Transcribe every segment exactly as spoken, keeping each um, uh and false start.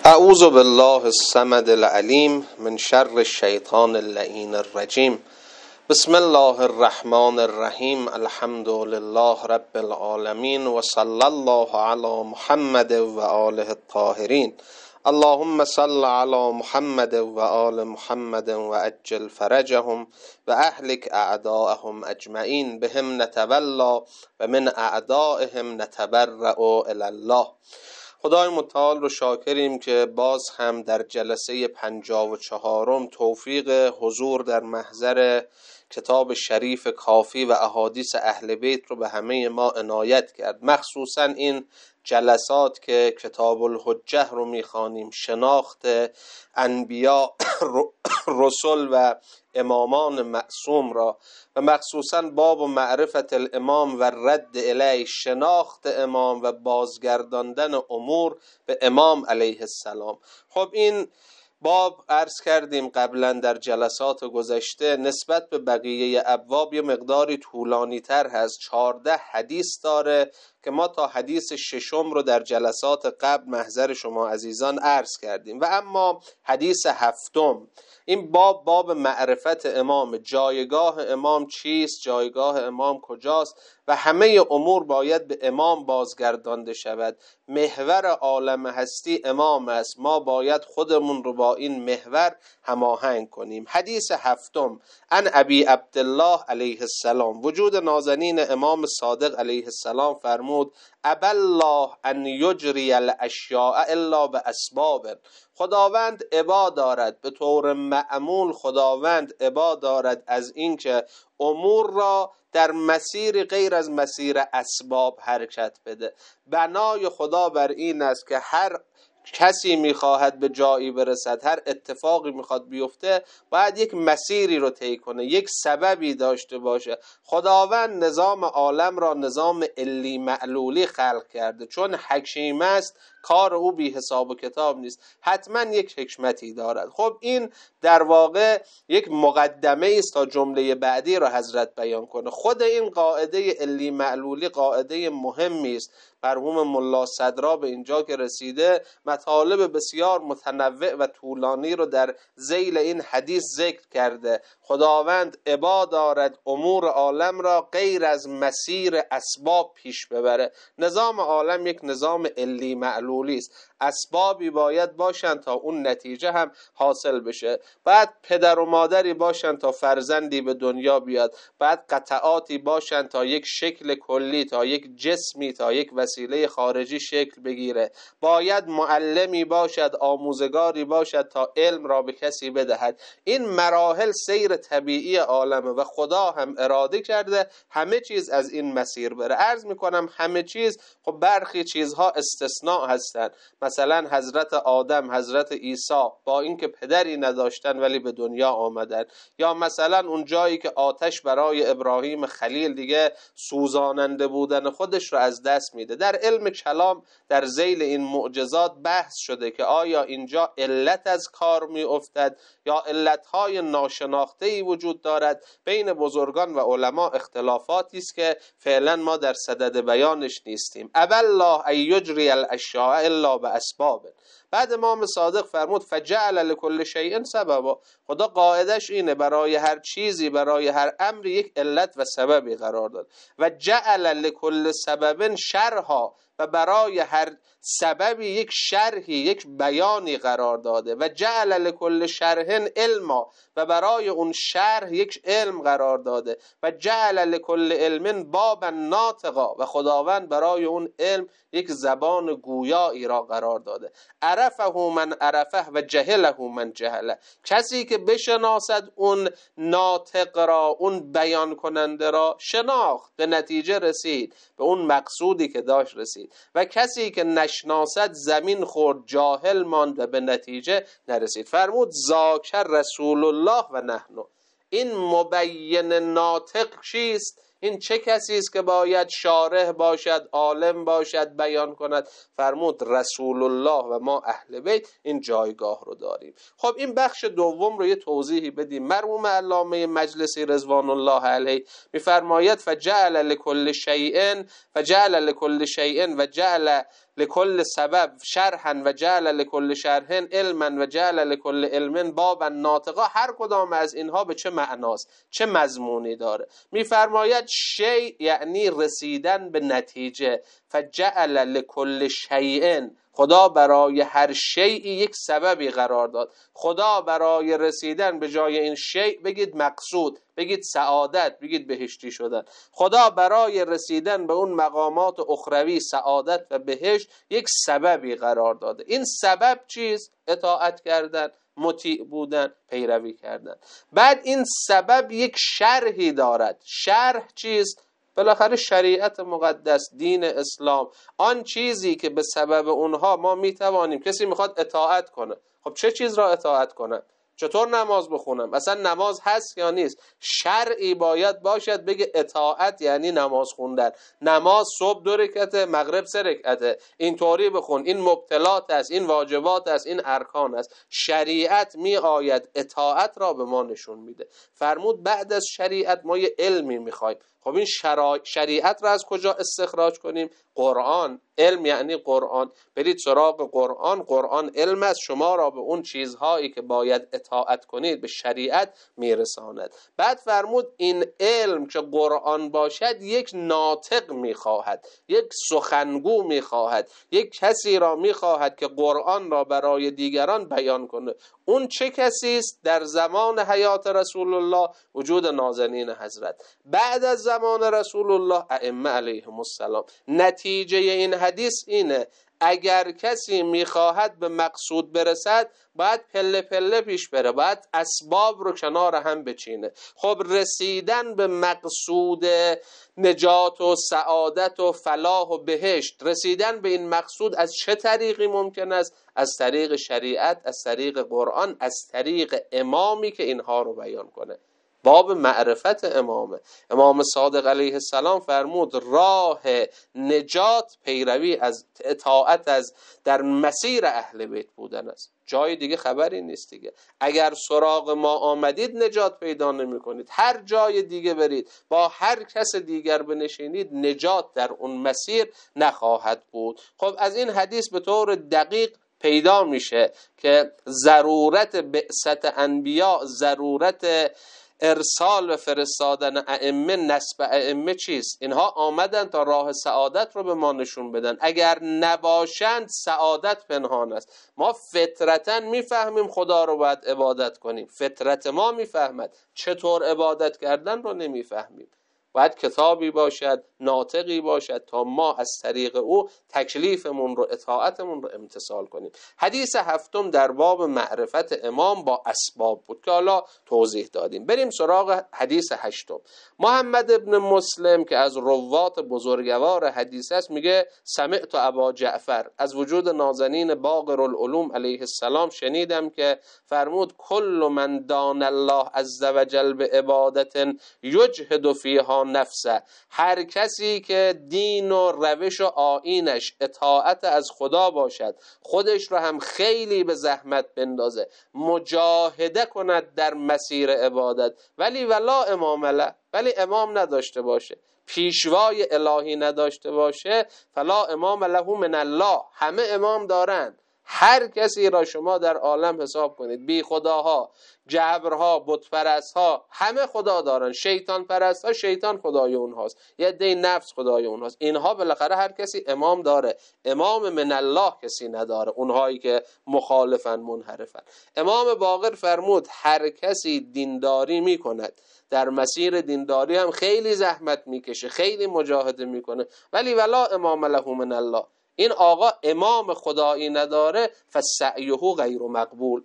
اعوذ بالله الصمد العلیم من شر الشیطان اللعین الرجیم. بسم الله الرحمن الرحیم. الحمد لله رب العالمین و صلی الله علی محمد و آله الطاهرین. اللهم صل علی محمد و آل محمد و عجل فرجهم و اهلک اعداءهم اجمعین بهم نتولا و من اعدائهم نتبرأ الی الله. خدای متعال رو شاکریم که باز هم در جلسه پنجاه و چهارم توفیق حضور در محضر کتاب شریف کافی و احادیث اهل بیت رو به همه ما عنایت کرد. مخصوصا این جلسات که کتاب الحجه رو میخوانیم، شناخت انبیا، رسول و امامان معصوم را، و مخصوصا باب و معرفت الامام و رد الیه، شناخت امام و بازگرداندن امور به امام علیه السلام. خب این باب عرض کردیم قبلا در جلسات گذشته نسبت به بقیه ابواب یه مقداری طولانی تر هست. چهارده حدیث داره که ما تا حدیث ششم رو در جلسات قبل محضر شما عزیزان عرض کردیم. و اما حدیث هفتم، این باب باب معرفت امام، جایگاه امام چیست، جایگاه امام کجاست و همه امور باید به امام بازگردانده شود. محور عالم هستی امام است، ما باید خودمون رو با این محور هماهنگ کنیم. حدیث هفتم، ان ابی عبدالله علیه السلام، وجود نازنین امام صادق علیه السلام فرمود: ابی الله ان یجری الاشیاء الا باسباب. خداوند ابا دارد، به طور معمول خداوند ابا دارد از اینکه امور را در مسیر غیر از مسیر اسباب حرکت بده. بنای خدا بر این است که هر کسی میخواهد به جایی برسد، هر اتفاقی میخواد بیفته، باید یک مسیری رو طی کنه، یک سببی داشته باشه. خداوند نظام عالم را نظام علی معلولی خلق کرده، چون حکیم است کار او بی حساب و کتاب نیست، حتما یک حکمتی دارد. خب این در واقع یک مقدمه است تا جمله بعدی را حضرت بیان کنه. خود این قاعده علی معلولی قاعده مهمی است. مرحوم ملا صدرا به اینجا که رسیده مطالب بسیار متنوع و طولانی رو در ذیل این حدیث ذکر کرده. خداوند ابا دارد امور عالم را غیر از مسیر اسباب پیش ببره. نظام عالم یک نظام علی معلولی است، اسبابی باید باشن تا اون نتیجه هم حاصل بشه. بعد پدر و مادری باشن تا فرزندی به دنیا بیاد، بعد قطعاتی باشن تا یک شکل کلی، تا یک جسمی، تا یک وسیله خارجی شکل بگیره. باید معلمی باشد، آموزگاری باشد تا علم را به کسی بدهد. این مراحل سیر طبیعی عالمه و خدا هم اراده کرده همه چیز از این مسیر بره. عرض میکنم همه چیز، خب برخی چیزها استثناء هستند. مثلا حضرت آدم، حضرت عیسی با اینکه پدری نداشتن ولی به دنیا آمدن. یا مثلا اون جایی که آتش برای ابراهیم خلیل دیگه سوزاننده بودن خودش رو از دست میده. در علم کلام در ذیل این معجزات بحث شده که آیا اینجا علت از کار می افتد یا علتهای ناشناخته‌ای وجود دارد. بین بزرگان و علما اختلافاتی است که فعلا ما در صدد بیانش نیستیم. ابی الله ان یجری الاشیاء الا باسباب. بعد امام صادق فرمود فجعل لكل شیء سببا. خدا قاعدش اینه، برای هر چیزی، برای هر امری یک علت و سببی قرار داد. و جعل لكل سبب شرحا، و برای هر سببی یک شرحی، یک بیانی قرار داده. و جعل لكل شرح علما، و برای اون شرح یک علم قرار داده. و جعل لكل علم بابا ناطقا، و خداوند برای اون علم یک زبان گویایی را قرار داده. عرفه من عرفه و جهله من جهله. کسی که بشناسد اون ناطق را، اون بیان کننده را، شناخت، به نتیجه رسید، به اون مقصودی که داشت رسید. و کسی که نشناسد زمین خورد، جاهل ماند و به نتیجه نرسید. فرمود ذاکر رسول الله و نحن. این مبین ناطق چیست؟ این چه کسی است که باید شارح باشد، عالم باشد، بیان کند؟ فرمود رسول الله و ما اهل بیت این جایگاه رو داریم. خب این بخش دوم رو یه توضیحی بدیم. مرحوم علامه مجلسی رضوان الله علیه میفرماید فجعل لكل شیء فجعل لكل شیء و جعل لکل سبب شرحا و جعل لکل شرح علما و جعل لکل علم بابا ناطقا، هر کدام از اینها به چه معناست، چه مضمونی داره؟ میفرماید شیء یعنی رسیدن به نتیجه، فجعل لکل شیء، خدا برای هر شیئی یک سببی قرار داد. خدا برای رسیدن به جای این شیء بگید مقصود، بگید سعادت، بگید بهشتی شدن. خدا برای رسیدن به اون مقامات اخروی سعادت و بهشت یک سببی قرار داده. این سبب چیست؟ اطاعت کردن، مطیع بودن، پیروی کردن. بعد این سبب یک شرحی دارد. شرح چیست؟ بالاخره شریعت مقدس، دین اسلام، آن چیزی که به سبب اونها ما میتوانیم، کسی میخواد اطاعت کنه، خب چه چیز را اطاعت کنم؟ چطور نماز بخونم؟ اصلا نماز هست یا نیست؟ شرعی باید باشد بگه اطاعت یعنی نماز خوندن. نماز صبح دو رکعته، مغرب سه رکعته، اینطوری بخون، این مبطلات است، این واجبات است، این ارکان است. شریعت می آید اطاعت را به ما نشون میده. فرمود بعد از شریعت ما یه علمی میخوایم. خب این شرع... شریعت را از کجا استخراج کنیم؟ قرآن. علم یعنی قرآن. برید سراغ قرآن. قرآن علم است، شما را به اون چیزهایی که باید اطاعت کنید به شریعت میرساند. بعد فرمود این علم که قرآن باشد یک ناطق میخواهد، یک سخنگو میخواهد، یک کسی را میخواهد که قرآن را برای دیگران بیان کنه. اون چه کسی است؟ در زمان حیات رسول الله وجود نازنین حضرت، بعد از زمان رسول الله ائمه علیهم السلام. نتیجه این حدیث اینه اگر کسی میخواهد به مقصود برسد باید پله پله پیش بره، باید اسباب رو کنار هم بچینه. خب رسیدن به مقصود نجات و سعادت و فلاح و بهشت، رسیدن به این مقصود از چه طریقی ممکن است؟ از طریق شریعت، از طریق قرآن، از طریق امامی که اینها رو بیان کنه. باب معرفت امامه. امام صادق علیه السلام فرمود راه نجات پیروی از اطاعت از در مسیر اهل بیت بودن است. جای دیگه خبری نیست دیگه. اگر سراغ ما آمدید نجات پیدا نمی کنید. هر جای دیگه برید، با هر کس دیگر بنشینید، نجات در اون مسیر نخواهد بود. خب از این حدیث به طور دقیق پیدا میشه که ضرورت بعثت انبیا، ضرورت ارسال و فرستادن ائمه، نسب ائمه چیست؟ اینها آمدن تا راه سعادت رو به ما نشون بدن. اگر نباشند سعادت پنهان است. ما فطرتاً میفهمیم خدا رو باید عبادت کنیم، فطرت ما میفهمد، چطور عبادت کردن رو نمیفهمیم. باید کتابی باشد، ناطقی باشد تا ما از طریق او تکلیفمون رو، اطاعتمون رو امتثال کنیم. حدیث هفتم در باب معرفت امام با اسباب بود که حالا توضیح دادیم. بریم سراغ حدیث هشتم. محمد ابن مسلم که از روات بزرگوار حدیث است میگه سمعت ابا جعفر، از وجود نازنین باقر العلوم علیه السلام شنیدم که فرمود کل من دان الله عز وجل به عبادت یجهد فیها نفسه، هر کسی که دین و روش و آیینش اطاعت از خدا باشد، خودش رو هم خیلی به زحمت بندازه، مجاهده کند در مسیر عبادت، ولی ولا امام له، ولی امام نداشته باشه، پیشوای الهی نداشته باشه، فلا امام له من الله، همه امام دارن. هر کسی را شما در عالم حساب کنید، بی خداها، جبرها، بت پرستها، همه خدا دارن. شیطان پرستها، شیطان خدای اونهاست، یه عده نفس خدای اونهاست. اینها بالاخره هر کسی امام داره. امام من الله کسی نداره، اونهایی که مخالفن، منحرفن. امام باقر فرمود هر کسی دینداری میکند، در مسیر دینداری هم خیلی زحمت میکشه، خیلی مجاهده میکنه، ولی ولا امام له من الله، این آقا امام خدایی نداره، فسعیه غیر مقبول.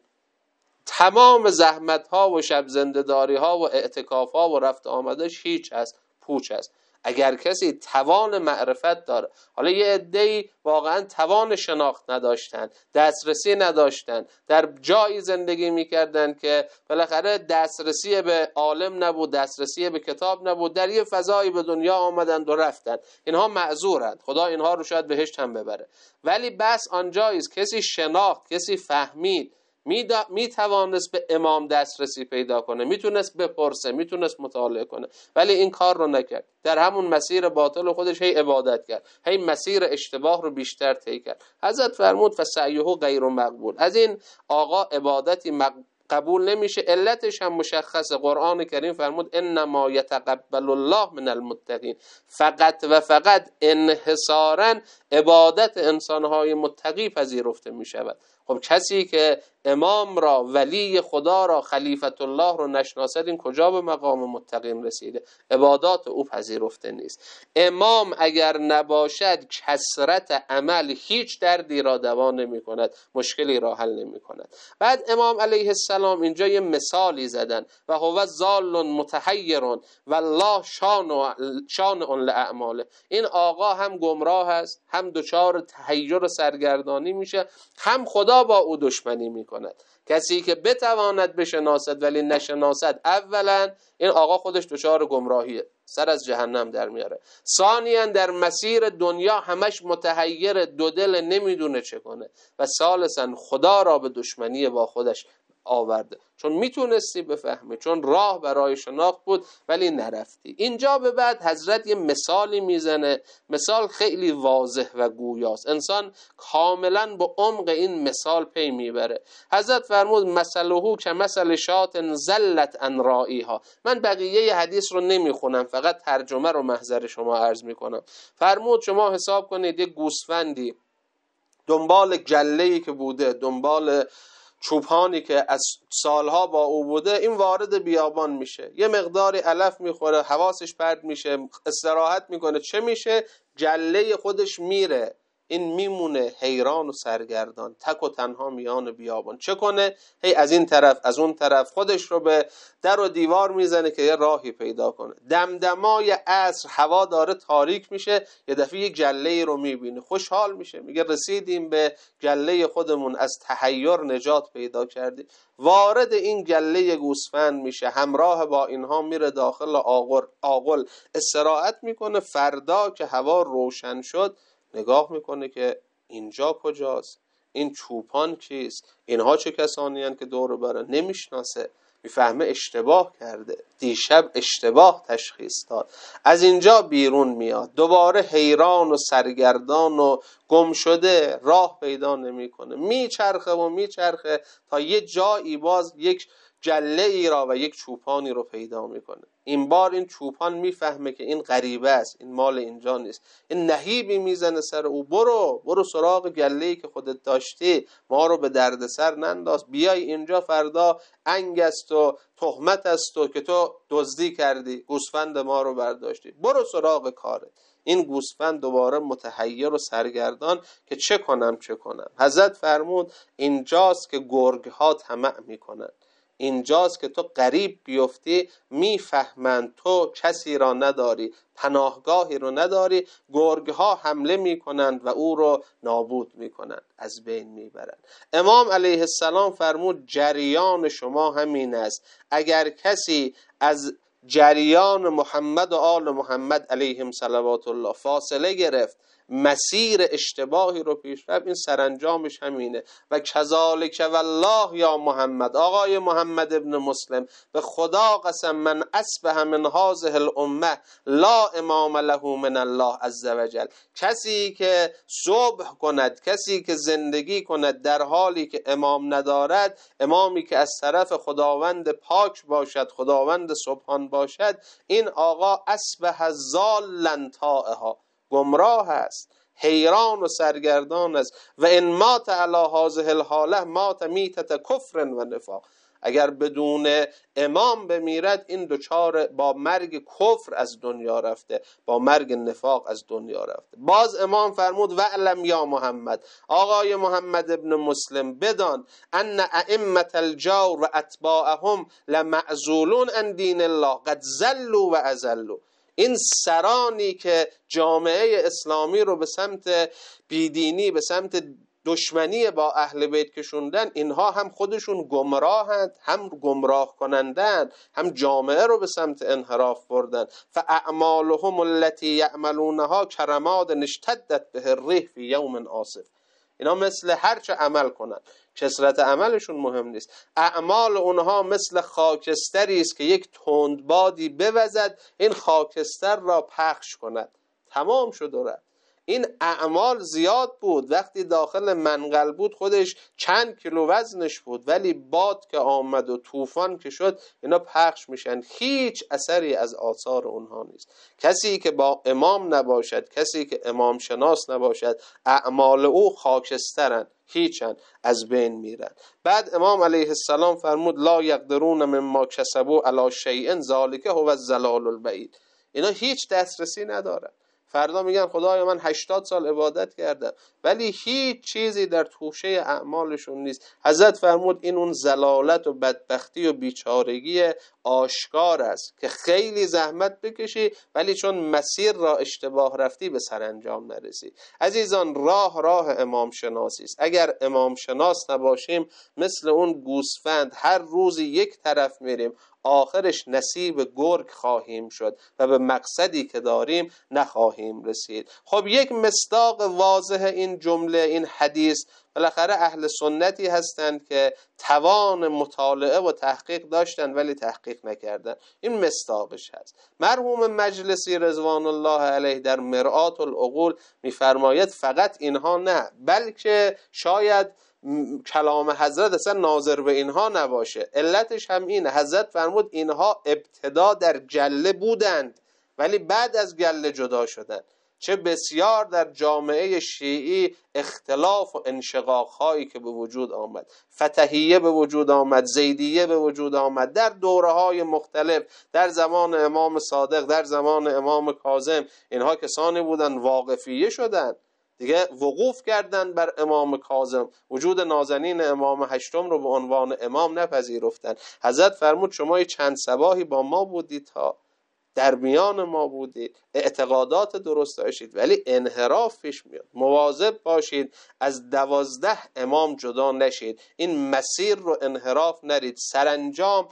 تمام زحمت ها و شب زنده‌داری ها و اعتکاف ها و رفت آمدش هیچ هست، پوچ است. اگر کسی توان معرفت داره، حالا یه عده‌ای واقعا توان شناخت نداشتن، دسترسی نداشتن، در جایی زندگی میکردن که بالاخره دسترسی به عالم نبود، دسترسی به کتاب نبود، در یه فضایی به دنیا آمدن و رفتن، اینها معذورند، خدا اینها رو شاید بهشت هم ببره. ولی بس آنجاییست کسی شناخت، کسی فهمید، می توانست به امام دسترسی پیدا کنه، میتونست بپرسه، میتونست مطالعه کنه، ولی این کار رو نکرد. در همون مسیر باطل خودش هی عبادت کرد، هی مسیر اشتباه رو بیشتر طی کرد. حضرت فرمود فسعیه غیر مقبول. از این آقا عبادتی مقبول قبول نمیشه. علتش هم مشخصه. قرآن کریم فرمود انما یتقبل الله من المتقین. فقط و فقط انحصاراً عبادت انسانهای متقی پذیرفته میشود. خب کسی که امام را، ولی خدا را، خلیفت الله رو نشناسد، این کجا به مقام متقین رسیده؟ عبادات او پذیرفته نیست. امام اگر نباشد کثرت عمل هیچ دردی را دوا نمی کند، مشکلی را حل نمی کند. بعد امام علیه السلام اینجا یه مثالی زدن و هو ضال متحیر والله شان شان لاعماله. این آقا هم گمراه است، هم دچار تحیر و سرگردانی میشه، هم خدا با او دشمنی میکند. کسی که بتواند بشناسد ولی نشناسد، اولا این آقا خودش دچار گمراهیه، سر از جهنم در میاره. ثانیاً در مسیر دنیا همش متحیر، دو دل، نمیدونه چه کنه. و ثالثاً خدا را به دشمنی با خودش آورده، چون میتونستی بفهمی، چون راه برای شناخت بود ولی نرفتی. اینجا به بعد حضرت یه مثالی میزنه، مثال خیلی واضح و گویاست، انسان کاملا با عمق این مثال پی میبره. حضرت فرمود مثله که مثل شات زلت عن رائیها. من بقیه حدیث رو نمیخونم، فقط ترجمه رو محضر شما عرض میکنم. فرمود شما حساب کنید یک گوسفندی دنبال گله‌ای که بوده، دنبال چوپانی که از سالها با او بوده، این وارد بیابان میشه، یه مقداری علف میخوره، حواسش پرت میشه، استراحت میکنه، چه میشه؟ گله خودش میره، این میمونه حیران و سرگردان، تک و تنها میان بیابان. چه کنه؟ هی از این طرف از اون طرف خودش رو به در و دیوار میزنه که یه راهی پیدا کنه. دمدمای عصر هوا داره تاریک میشه، یه دفعه یه گله رو میبینه، خوشحال میشه، میگه رسیدیم به گله خودمون، از تحیر نجات پیدا کردیم. وارد این گله گوسفند میشه، همراه با اینها میره داخل آغل آغل استراحت میکنه. فردا که هوا روشن شد نگاه میکنه که اینجا کجاست، این چوپان کیست، اینها چه کسانی هستند که دور برن، نمیشناسه. میفهمه اشتباه کرده، دیشب اشتباه تشخیص داد. از اینجا بیرون میاد، دوباره حیران و سرگردان و گم شده، راه پیدا نمیکنه، میچرخه و میچرخه تا یه جایی باز یک جله ای را و یک چوپانی رو پیدا میکنه. این بار این چوپان میفهمه که این غریبه است، این مال اینجا نیست. این نهیبی میزنه سر او، برو برو سراغ گله‌ای که خودت داشتی، ما رو به دردسر ننداز، بیای اینجا فردا انگ است و تهمت است و که تو دزدی کردی، گوسفند ما رو برداشتی، برو سراغ کارت. این گوسفند دوباره متحیر و سرگردان که چه کنم چه کنم. حضرت فرمود اینجاست که گرگ ها طمع میکنن، اینجاست که تو غریب بیفتی، میفهمند تو کسی را نداری، پناهگاهی رو نداری، گرگ ها حمله میکنند و او رو نابود میکنند، از بین میبرند. امام علیه السلام فرمود جریان شما همین است. اگر کسی از جریان محمد و آل محمد علیهم صلوات الله فاصله گرفت، مسیر اشتباهی رو پیش رفت، این سرانجامش همینه. و کذالک والله یا محمد، آقای محمد ابن مسلم، به خدا قسم من اصبح من هذه الامه لا امام له من الله عز وجل. کسی که صبح کند، کسی که زندگی کند در حالی که امام ندارد، امامی که از طرف خداوند پاک باشد، خداوند سبحان باشد، این آقا اصبح ضالا طائها، گمراه است، حیران و سرگردان است. و ان مات علی هذه الحاله مات میتة کفر و نفاق. اگر بدون امام بمیرد، این دوچار با مرگ کفر از دنیا رفته، با مرگ نفاق از دنیا رفته. باز امام فرمود و علم یا محمد، آقای محمد ابن مسلم، بدان ان ائمه الجور و اتباعهم لمعزولون عن دین الله قد ضلوا و اضلوا. این سرانی که جامعه اسلامی رو به سمت بیدینی، به سمت دشمنی با اهل بیت کشوندن، اینها هم خودشون گمراهند، هم گمراه کنندند، هم جامعه رو به سمت انحراف بردن. فاعمالهم التي یعملونها کرماد اشتدت به الريح فی یوم عاصف. اینا مثل هر چه عمل کنن، کثرت عملشون مهم نیست. اعمال اونها مثل خاکستری است که یک تندبادی بوزد این خاکستر را پخش کند. تمام شد و رفت. این اعمال زیاد بود، وقتی داخل منقل بود خودش چند کیلو وزنش بود، ولی باد که آمد و طوفان که شد اینا پخش میشن، هیچ اثری از آثار اونها نیست. کسی که با امام نباشد، کسی که امام شناس نباشد، اعمال او خاکسترن، هیچن، از بین میرن. بعد امام علیه السلام فرمود لا یقدرون مما کسبوا علی شیء ذلک هو الضلال البعید. اینا هیچ دسترسی ندارن. فردا میگن خدایا من هشتاد سال عبادت کردم، ولی هیچ چیزی در توشه اعمالشون نیست. حضرت فرمود این اون ضلالت و بدبختی و بیچارگی آشکار است که خیلی زحمت بکشی ولی چون مسیر را اشتباه رفتی به سرانجام نرسی. عزیزان، راه راه امام شناسی است. اگر امام شناس نباشیم مثل اون گوسفند هر روزی یک طرف میریم، آخرش نصیب گرگ خواهیم شد و به مقصدی که داریم نخواهیم رسید. خب یک مصداق واضح این جمله، این حدیث، بالاخره اهل سنتی هستند که توان مطالعه و تحقیق داشتن ولی تحقیق نکردن. این مصداقش هست. مرحوم مجلسی رضوان الله علیه در مرآت العقول میفرماید فقط اینها نه، بلکه شاید کلام حضرت اصلا ناظر به اینها نباشه. علتش هم اینه، حضرت فرمود اینها ابتدا در گله بودند ولی بعد از گله جدا شدند. چه بسیار در جامعه شیعی اختلاف و انشقاق هایی که به وجود آمد، فتحیه به وجود آمد، زیدیه به وجود آمد در دوره های مختلف، در زمان امام صادق، در زمان امام کاظم. اینها کسانی بودن واقفیه شدن دیگه، وقوف کردن بر امام کاظم، وجود نازنین امام هشتم رو به عنوان امام نپذیرفتن. حضرت فرمود شما چند صباحی با ما بودید، تا در میان ما بودید، اعتقادات درست داشتید ولی انحراف پیش میاد. مواظب باشید از دوازده امام جدا نشید، این مسیر رو انحراف نرید، سرانجام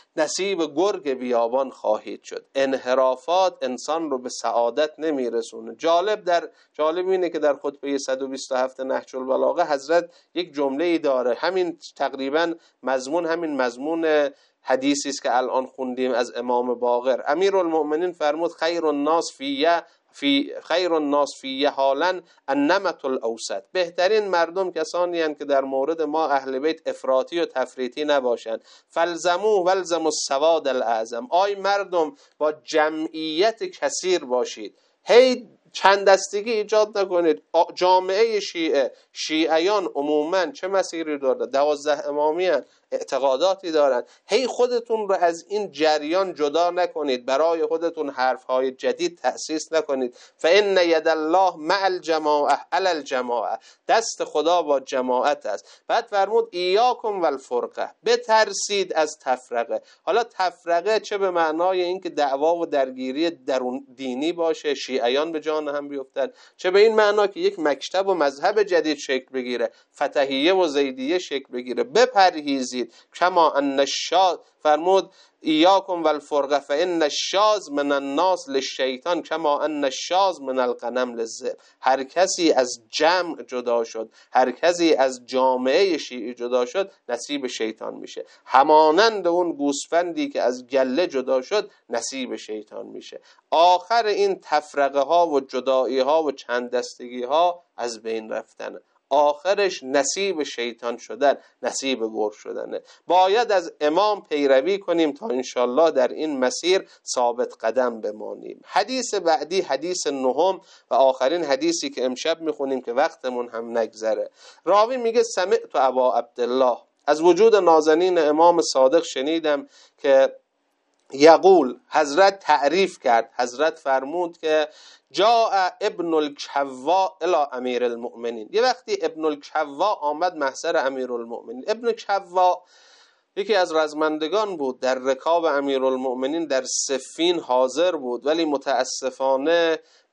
نصیب گرگ بیابان خواهید شد. انحرافات انسان رو به سعادت نمیرسونه. جالب در جالب اینه که در خطبه صد و بیست و هفت نهج البلاغه حضرت یک جمله ای داره، همین تقریبا مضمون همین مضمون حدیثی است که الان خوندیم از امام باقر. امیرالمؤمنین فرمود خیر الناس فیه فی خیر الناس فیه حالا النمط الاوسط. بهترین مردم کسانی هستند که در مورد ما اهل بیت افراطی و تفریطی نباشند. فلزمو ولزموا السواد الاعظم. آی مردم با جمعیت کثیر باشید، هی چند دستگی ایجاد نکنید. جامعه شیعه، شیعیان عموما چه مسیری دارد؟ دوازده امامی هستند، اعتقاداتی دارند. هی خودتون رو از این جریان جدا نکنید، برای خودتون حرفهای جدید تأسیس نکنید. فإن ید الله مع الجماعه علی الجماعه. دست خدا با جماعت است. بعد فرمود ایاکم والفرقه. بترسید از تفرقه. حالا تفرقه چه به معنای اینکه دعوا و درگیری درون دینی باشه، شیعیان به جان هم بیفتن، چه به این معنا که یک مکتب و مذهب جدید شکل بگیره، فتحیه و زیدیه شکل بگیره. بپرهیزید. کما ان الشاذ، فرمود ایاکم والفرقه فان الشاذ من الناس للشیطان کما ان الشاذ من الغنم للذئب. هر کسی از جمع جدا شد، هر کسی از جامعه شیعی جدا شد، نصیب شیطان میشه. همانند اون گوسفندی که از گله جدا شد نصیب شیطان میشه. آخر این تفرقه ها و جدایی ها و چند دستگی ها از بین رفتن، آخرش نصیب شیطان شدن، نصیب گرگ شدنه. باید از امام پیروی کنیم تا انشالله در این مسیر ثابت قدم بمانیم. حدیث بعدی حدیث نهم و آخرین حدیثی که امشب میخونیم که وقتمون هم نگذره. راوی میگه سمعت ابا عبدالله، از وجود نازنین امام صادق شنیدم که یقول، حضرت تعریف کرد، حضرت فرمود که جاء ابن الکوا الی امیر المؤمنین. یه وقتی ابن الکوا آمد محضر امیر المؤمنین. ابن کوا یکی از رزمندگان بود، در رکاب امیر المؤمنین در صفین حاضر بود، ولی متاسفانه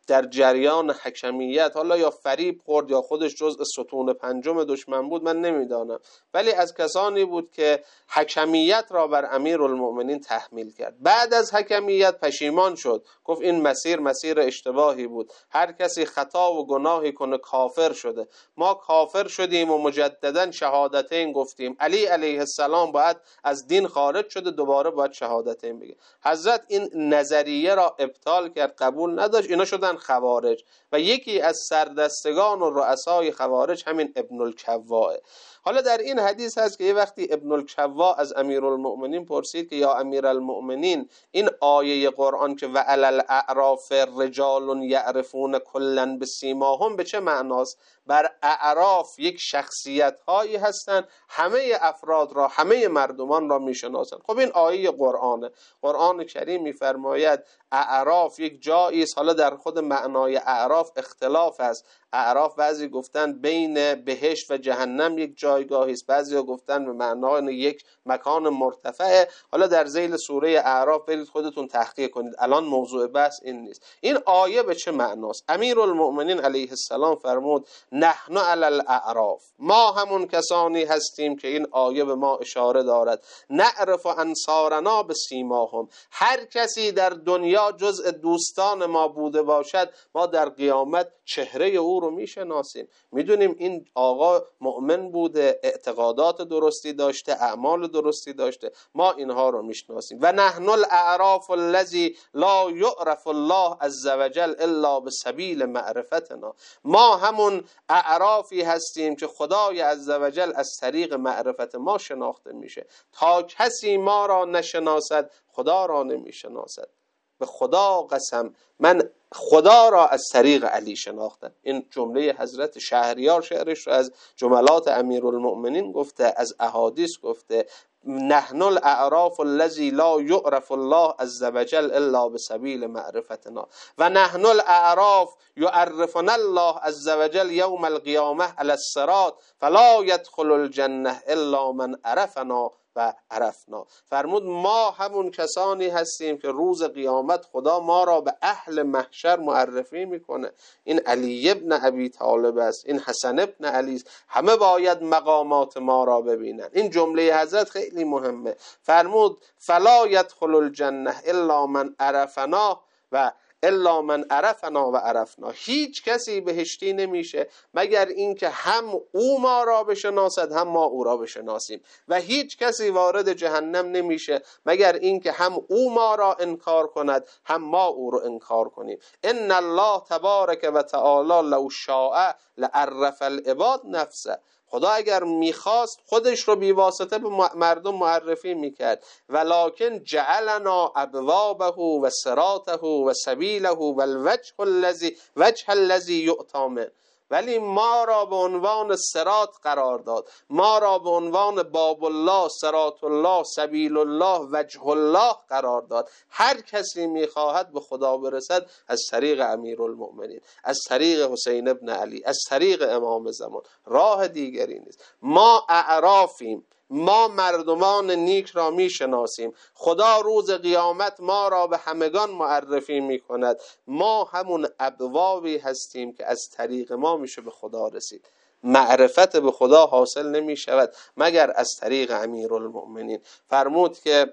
در جریان حکمیت حالا یا فریب خورد یا خودش جزء ستون پنجم دشمن بود، من نمیدانم، ولی از کسانی بود که حکمیت را بر امیرالمؤمنین تحمیل کرد. بعد از حکمیت پشیمان شد، گفت این مسیر مسیر اشتباهی بود، هر کسی خطا و گناهی کنه کافر شده. ما کافر شدیم و مجددا شهادتین گفتیم. علی علیه السلام باید از دین خارج شده، دوباره باید شهادتین بگه. حضرت این نظریه را ابطال کرد، قبول نداشت، اینا شدن خوارج و یکی از سردستگان و رؤسای خوارج همین ابن الکواه. حالا در این حدیث هست که یه وقتی ابن الکواه از امیرالمؤمنین پرسید که یا امیرالمؤمنین، این آیه قرآن که وعلی الاعراف رجال یعرفون کلا بسیماهم به چه معناست؟ بر اعراف یک شخصیت هایی هستند همه افراد را، همه مردمان را میشناسند. خب این آیه قرآنه. قرآن کریم میفرماید اعراف یک جایی است. حالا در خود معنای اعراف اختلاف است. اعراف بعضی گفتن بین بهشت و جهنم یک جایگاهی است، بعضی گفتن به معنای یک مکان مرتفعه. حالا در ذیل سوره اعراف برید خودتون تحقیق کنید، الان موضوع بحث این نیست. این آیه به چه معناست؟ امیرالمؤمنین علیه السلام فرمود نحن علی الاعراف، ما همون کسانی هستیم که این آیه به ما اشاره دارد. نعرف انصارنا بسیماهم، هر کسی در دنیا جزء دوستان ما بوده باشد، ما در قیامت چهره او رو میشناسیم، میدونیم این آقا مؤمن بوده، اعتقادات درستی داشته، اعمال درستی داشته، ما اینها رو میشناسیم. و نحن الاعراف الذی لا یعرف الله عز وجل الا بسبیل معرفتنا، ما همون اعرافی هستیم که خدای عز وجل از طریق معرفت ما شناخته میشه. تا کسی ما را نشناسد خدا را نمیشناسد. به خدا قسم من خدا را از طریق علی شناختم. این جمله حضرت شهریار شعرش رو از جملات امیرالمؤمنین گفته، از احادیث گفته. نحن الاعراف الذی لا یعرف الله عز وجل الا بسبیل معرفتنا و نحن الاعراف یعرفنا الله عز وجل یوم القیامه علی الصراط فلا یدخل الجنه الا من عرفنا و عرفنا. فرمود ما همون کسانی هستیم که روز قیامت خدا ما را به اهل محشر معرفی میکنه. این علی ابن ابی طالب است، این حسن ابن علی است، همه باید مقامات ما را ببینن. این جمله حضرت خیلی مهمه. فرمود فلا یدخل الجنه الا من عرفنا و الا من عرفنا و عرفنا، هیچ کسی بهشتی نمیشه مگر اینکه هم او ما را بشناسد هم ما او را بشناسیم، و هیچ کسی وارد جهنم نمیشه مگر اینکه هم او ما را انکار کند هم ما او را انکار کنیم. ان الله تبارک و تعالی لو شاء لعرف العباد نفسه، خدا اگر میخواست خودش رو بی واسطه به مردم معرفی میکرد. ولکن جعلنا ابوابه و صراطه و سبیله و الوجه الذی وجه الذی یؤتی منه، ولی ما را به عنوان صراط قرار داد، ما را به عنوان باب الله، صراط الله، سبیل الله، وجه الله قرار داد. هر کسی میخواهد به خدا برسد از طریق امیرالمؤمنین، از طریق حسین ابن علی، از طریق امام زمان، راه دیگری نیست. ما اعرافیم، ما مردمان نیک را میشناسیم. خدا روز قیامت ما را به همگان معرفی میکند. ما همون ابوابی هستیم که از طریق ما میشه به خدا رسید. معرفت به خدا حاصل نمی شود مگر از طریق امیرالمؤمنین. فرمود که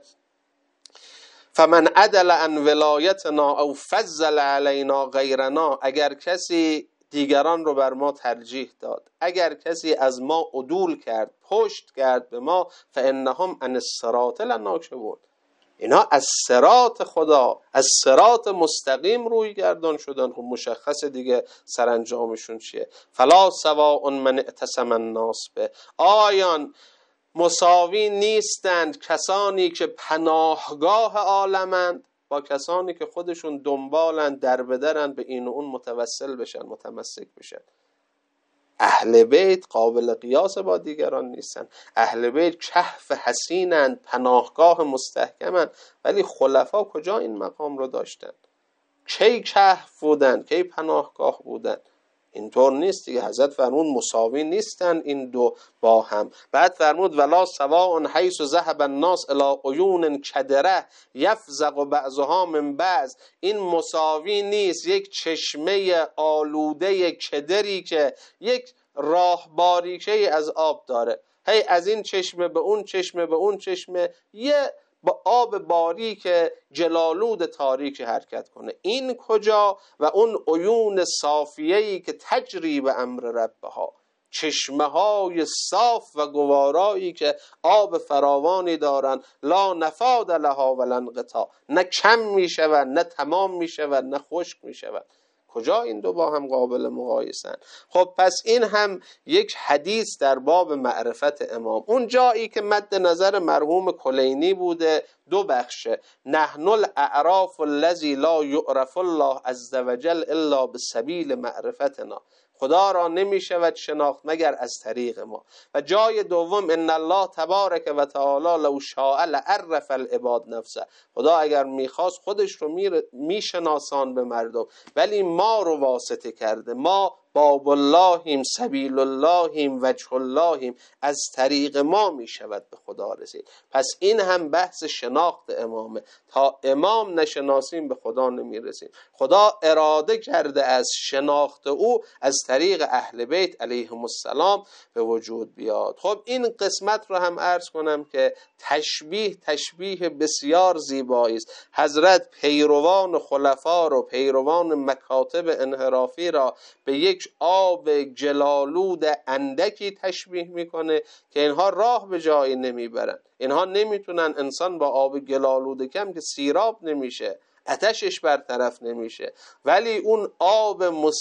فمن عدل عن ولایتنا او فضل علینا غیرنا، اگر کسی دیگران رو بر ما ترجیح داد، اگر کسی از ما عدول کرد، پشت کرد به ما، فانهم عن الصراط لناکبون، اینا از صراط خدا، از صراط مستقیم روی گردان شدن. خب مشخص دیگه سرانجامشون چیه. فلا سواء من اعتصم الناس به، آیان مساوی نیستند کسانی که پناهگاه عالمند با کسانی که خودشون دنبالند، در بدرند به این و اون متوسل بشن، متمسک بشن. اهل بیت قابل قیاس با دیگران نیستن. اهل بیت کهف حسینند، پناهگاه مستحکمند، ولی خلفا کجا این مقام رو داشتن؟ کی کهف بودن؟ کی پناهگاه بودن؟ اینطور نیست دیگه. حضرت فرمود مساوی نیستن این دو با هم. بعد فرمود ولا سواء حیث ذهب الناس الی عیون کدره یفزق بعضها من بعض. این مساوی نیست. یک چشمه آلوده کدری که یک راه باریکه از آب داره، هی از این چشمه به اون چشمه به اون چشمه یه با آب باریک جلالود تاریک حرکت کنه، این کجا؟ و اون عیون صافیه‌ای که تجری به امر ربها، چشمه های صاف و گوارایی که آب فراوانی دارن، لا نفاد لها ولا انقطاع، نه کم میشود نه تمام میشود نه خشک میشود. کجا این دو با هم قابل مقایسن؟ خب پس این هم یک حدیث در باب معرفت امام. اون جایی که مد نظر مرحوم کلینی بوده دو بخشه، نحن الاعراف الذی لا یعرف الله عز وجل الا بسبیل معرفتنا، خدا را نمی شود شناخت مگر از طریق ما. و جای دوم ان الله تبارک و تعالی لو شاء لعرف العباد نفسه، خدا اگر میخواست خودش رو میشناسان به مردم، ولی ما رو واسطه کرده، ما باب اللهیم، سبیل اللهیم، وجه اللهیم، از طریق ما می شود به خدا رسید. پس این هم بحث شناخت امامه، تا امام نشناسیم به خدا نمی رسیم. خدا اراده کرده از شناخت او از طریق اهل بیت علیهم السلام به وجود بیاد. خب این قسمت رو هم عرض کنم که تشبیه تشبیه بسیار زیبایی است. حضرت پیروان خلفا رو، پیروان مکاتب انحرافی را به یک آب جلالود اندکی تشبیه میکنه که اینها راه به جایی نمیبرن. اینها نمیتونن، انسان با آب جلالود کم که سیراب نمیشه، آتشش برطرف نمیشه، ولی اون آب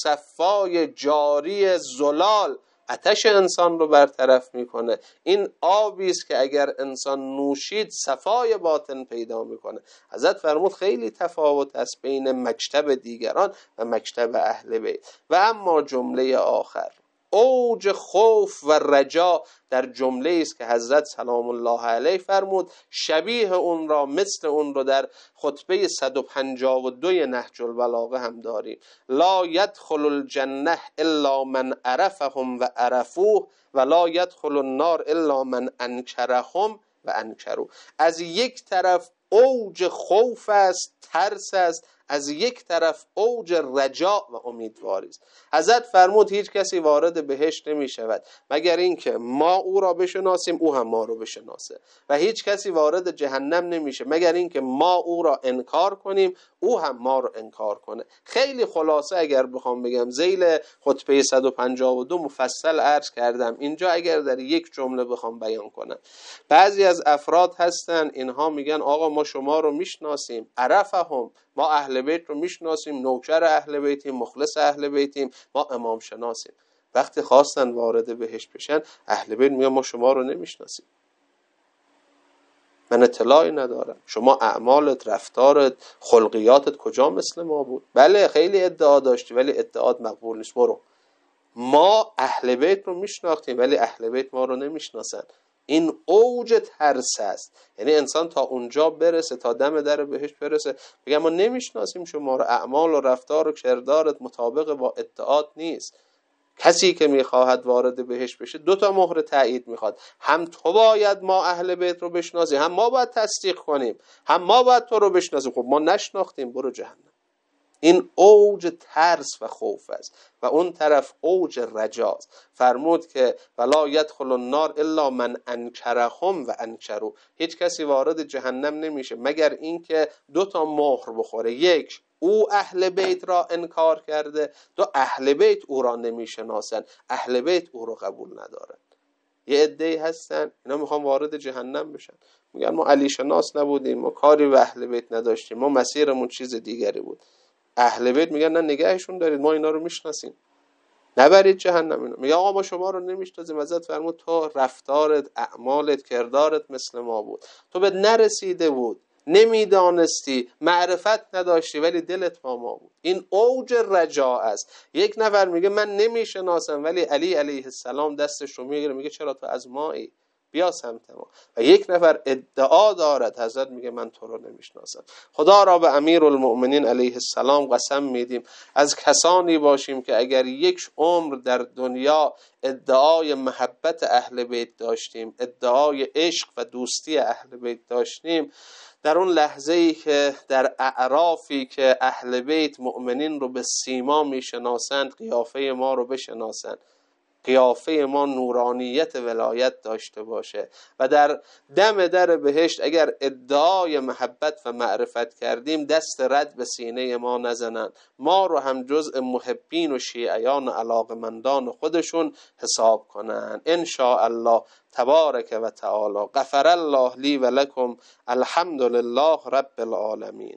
مصفای جاری زلال آتش انسان رو برطرف میکنه. این آبی است که اگر انسان نوشید صفای باطن پیدا میکنه. حضرت فرمود خیلی تفاوت است بین مکتب دیگران و مکتب اهل بیت. و اما جمله آخر، اوج خوف و رجا در جمله است که حضرت سلام الله علیه فرمود، شبیه اون را مثل اون رو در خطبه صد و پنجاه و دو نهج البلاغه هم داریم. لا يدخل الجنه الا من عرفهم و عرفوه و لا يدخل النار الا من انکرهم و انکروا. از یک طرف اوج خوف است، ترس است، از یک طرف اوج رجا و امیدواری است. حضرت فرمود هیچ کسی وارد بهشت نمی شود مگر اینکه ما او را بشناسیم او هم ما رو بشناسه، و هیچ کسی وارد جهنم نمیشه مگر اینکه ما او را انکار کنیم او هم ما رو انکار کنه. خیلی خلاصه اگر بخوام بگم، ذیل خطبه صد و پنجاه و دو مفصل عرض کردم، اینجا اگر در یک جمله بخوام بیان کنم، بعضی از افراد هستن اینها میگن آقا ما شما رو میشناسیم، عرفهم، ما اهل بیت رو میشناسیم، نوکر اهل بیتیم، مخلص اهل بیتیم، ما امام شناسیم. وقتی خواستن وارد بهشت بشن اهل بیت میگن ما شما رو نمیشناسیم، من اطلاعی ندارم، شما اعمالت، رفتارت، خلقیاتت کجا مثل ما بود؟ بله خیلی ادعا داشتی ولی ادعات مقبول نیست، برو. ما اهل بیت رو میشناختیم ولی اهل بیت ما رو نمیشناسن. این اوج ترس است. یعنی انسان تا اونجا برسه، تا دم در بهشت برسه، بگم ما نمیشناسیم شما رو، اعمال و رفتار و کردارت مطابق با ادعات نیست. کسی که میخواهد وارد بهشت بشه دو تا مهر تایید میخواد، هم تو باید ما اهل بیت رو بشناسی، هم ما باید تصدیق کنیم، هم ما باید تو رو بشناسیم. خب ما نشناختیم، برو جهنم. این اوج ترس و خوف است و اون طرف اوج رجاست. فرمود که ولا يدخل النار الا من انکرهم و انکروا، هیچ کسی وارد جهنم نمیشه مگر اینکه دو تا مهر بخوره، یک او اهل بیت را انکار کرده، دو اهل بیت او را نمیشناسن، اهل بیت او را قبول ندارن. یه عده‌ای هستن اینا میخوان وارد جهنم بشن، میگن ما علی شناس نبودیم، ما کاری به اهل بیت نداشتیم، ما مسیرمون چیز دیگری بود. اهل بیت میگن نه نگهشون دارید، ما اینا رو میشناسیم، نبرید جهنم. اینا میگه آقا ما شما رو نمیشناسیم. حضرت فرمود تو رفتارت، اعمالت، کردارت مثل ما بود، تو به نرسیده بود، نمیدانستی، معرفت نداشتی ولی دلت با ما بود. این اوج رجا است. یک نفر میگه من نمیشناسم ولی علی علیه السلام دستش رو میگیره میگه چرا تو از مایی، بیا سمت ما. و یک نفر ادعا دارد، حضرت میگه من تو رو نمیشناسم. خدا را به امیرالمؤمنین علیه السلام قسم میدیم از کسانی باشیم که اگر یک عمر در دنیا ادعای محبت اهل بیت داشتیم، ادعای عشق و دوستی اهل بیت داشتیم، در اون لحظه ای که در اعرافی که اهل بیت مؤمنین رو به سیما میشناسند، قیافه ما رو بشناسند، قیافه ما نورانیت ولایت داشته باشه و در دم در بهشت اگر ادعای محبت و معرفت کردیم دست رد به سینه ما نزنند، ما رو هم جزء محبین و شیعیان و علاقمندان خودشون حساب کنند ان شاء الله تبارک و تعالی. غفر الله لی و لکم، الحمد لله رب العالمین.